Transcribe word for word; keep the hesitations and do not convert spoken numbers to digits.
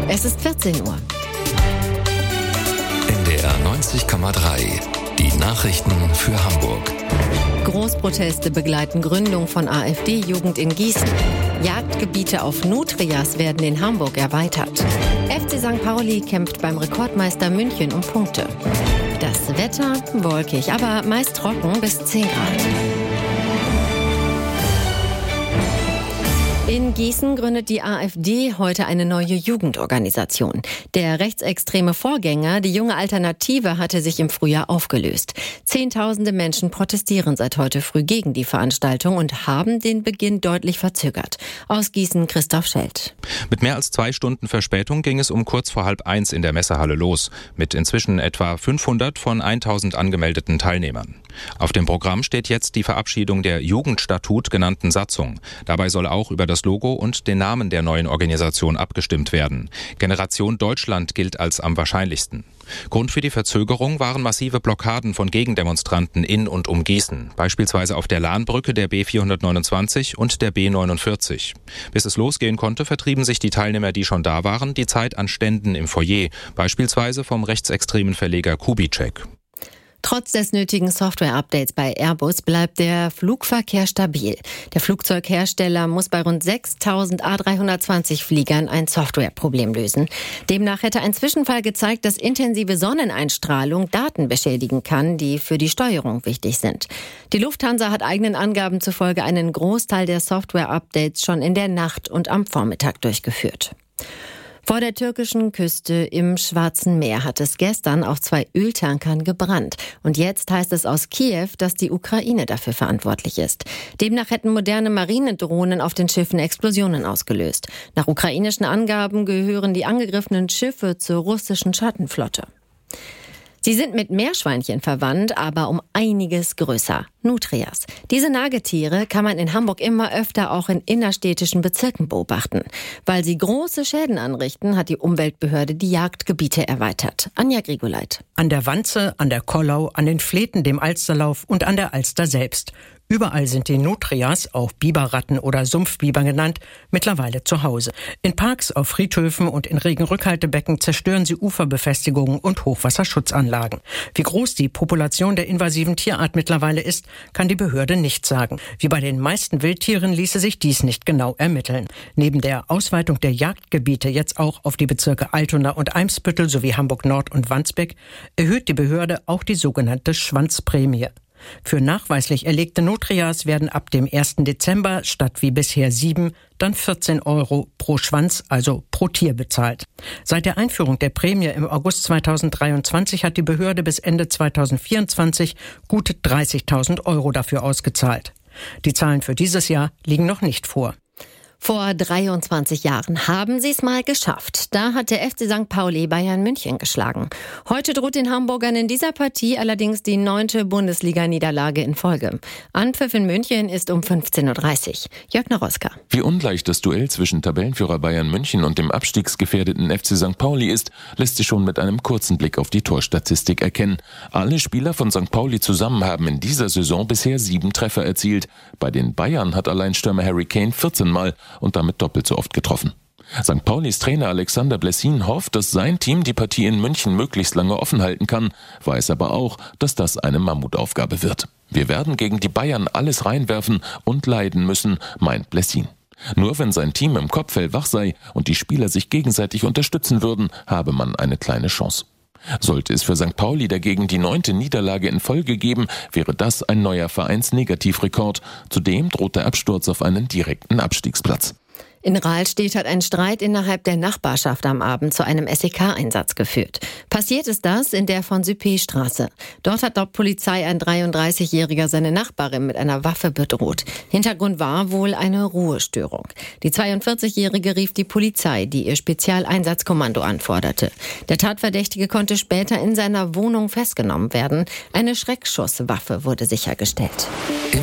Es ist vierzehn Uhr. N D R neunzig Komma drei. Die Nachrichten für Hamburg. Großproteste begleiten Gründung von AfD-Jugend in Gießen. Jagdgebiete auf Nutrias werden in Hamburg erweitert. F C Sankt Pauli kämpft beim Rekordmeister München um Punkte. Das Wetter wolkig, aber meist trocken bis zehn Grad. In Gießen gründet die AfD heute eine neue Jugendorganisation. Der rechtsextreme Vorgänger, die Junge Alternative, hatte sich im Frühjahr aufgelöst. Zehntausende Menschen protestieren seit heute früh gegen die Veranstaltung und haben den Beginn deutlich verzögert. Aus Gießen Christoph Schelt. Mit mehr als zwei Stunden Verspätung ging es um kurz vor halb eins in der Messehalle los, mit inzwischen etwa fünfhundert von tausend angemeldeten Teilnehmern. Auf dem Programm steht jetzt die Verabschiedung der Jugendstatut genannten Satzung. Dabei soll auch über das Logo und den Namen der neuen Organisation abgestimmt werden. Generation Deutschland gilt als am wahrscheinlichsten. Grund für die Verzögerung waren massive Blockaden von Gegendemonstranten in und um Gießen, beispielsweise auf der Lahnbrücke der B vierhundertneunundzwanzig und der B neunundvierzig. Bis es losgehen konnte, vertrieben sich die Teilnehmer, die schon da waren, die Zeit an Ständen im Foyer, beispielsweise vom rechtsextremen Verleger Kubitschek. Trotz des nötigen Software-Updates bei Airbus bleibt der Flugverkehr stabil. Der Flugzeughersteller muss bei rund sechstausend A dreihundertzwanzig Fliegern ein Softwareproblem lösen. Demnach hätte ein Zwischenfall gezeigt, dass intensive Sonneneinstrahlung Daten beschädigen kann, die für die Steuerung wichtig sind. Die Lufthansa hat eigenen Angaben zufolge einen Großteil der Software-Updates schon in der Nacht und am Vormittag durchgeführt. Vor der türkischen Küste im Schwarzen Meer hat es gestern auf zwei Öltankern gebrannt. Und jetzt heißt es aus Kiew, dass die Ukraine dafür verantwortlich ist. Demnach hätten moderne Marinedrohnen auf den Schiffen Explosionen ausgelöst. Nach ukrainischen Angaben gehören die angegriffenen Schiffe zur russischen Schattenflotte. Sie sind mit Meerschweinchen verwandt, aber um einiges größer. Nutrias. Diese Nagetiere kann man in Hamburg immer öfter auch in innerstädtischen Bezirken beobachten. Weil sie große Schäden anrichten, hat die Umweltbehörde die Jagdgebiete erweitert. Anja Grigoleit. An der Wanze, an der Kollau, an den Fleten, dem Alsterlauf und an der Alster selbst. Überall sind die Nutrias, auch Biberratten oder Sumpfbiber genannt, mittlerweile zu Hause. In Parks, auf Friedhöfen und in Regenrückhaltebecken zerstören sie Uferbefestigungen und Hochwasserschutzanlagen. Wie groß die Population der invasiven Tierart mittlerweile ist, kann die Behörde nicht sagen. Wie bei den meisten Wildtieren ließe sich dies nicht genau ermitteln. Neben der Ausweitung der Jagdgebiete jetzt auch auf die Bezirke Altona und Eimsbüttel sowie Hamburg-Nord und Wandsbek erhöht die Behörde auch die sogenannte Schwanzprämie. Für nachweislich erlegte Nutrias werden ab dem ersten Dezember statt wie bisher sieben, dann vierzehn Euro pro Schwanz, also pro Tier bezahlt. Seit der Einführung der Prämie im August zweitausenddreiundzwanzig hat die Behörde bis Ende zweitausendvierundzwanzig gute dreißigtausend Euro dafür ausgezahlt. Die Zahlen für dieses Jahr liegen noch nicht vor. Vor dreiundzwanzig Jahren haben sie es mal geschafft. Da hat der F C Sankt Pauli Bayern München geschlagen. Heute droht den Hamburgern in dieser Partie allerdings die neunte Bundesliga-Niederlage in Folge. Anpfiff in München ist um fünfzehn Uhr dreißig. Jörg Naroska. Wie ungleich das Duell zwischen Tabellenführer Bayern München und dem abstiegsgefährdeten F C Sankt Pauli ist, lässt sich schon mit einem kurzen Blick auf die Torstatistik erkennen. Alle Spieler von Sankt Pauli zusammen haben in dieser Saison bisher sieben Treffer erzielt. Bei den Bayern hat allein Stürmer Harry Kane vierzehn Mal und damit doppelt so oft getroffen. Sankt Paulis Trainer Alexander Blessin hofft, dass sein Team die Partie in München möglichst lange offen halten kann, weiß aber auch, dass das eine Mammutaufgabe wird. Wir werden gegen die Bayern alles reinwerfen und leiden müssen, meint Blessin. Nur wenn sein Team im Kopfhell wach sei und die Spieler sich gegenseitig unterstützen würden, habe man eine kleine Chance. Sollte es für Sankt Pauli dagegen die neunte Niederlage in Folge geben, wäre das ein neuer Vereinsnegativrekord. Zudem droht der Absturz auf einen direkten Abstiegsplatz. In Rahlstedt hat ein Streit innerhalb der Nachbarschaft am Abend zu einem S E K-Einsatz geführt. Passiert ist das in der von Süppé-Straße. Dort hat laut Polizei ein dreiunddreißigjähriger seine Nachbarin mit einer Waffe bedroht. Hintergrund war wohl eine Ruhestörung. Die zweiundvierzigjährige rief die Polizei, die ihr Spezialeinsatzkommando anforderte. Der Tatverdächtige konnte später in seiner Wohnung festgenommen werden. Eine Schreckschusswaffe wurde sichergestellt.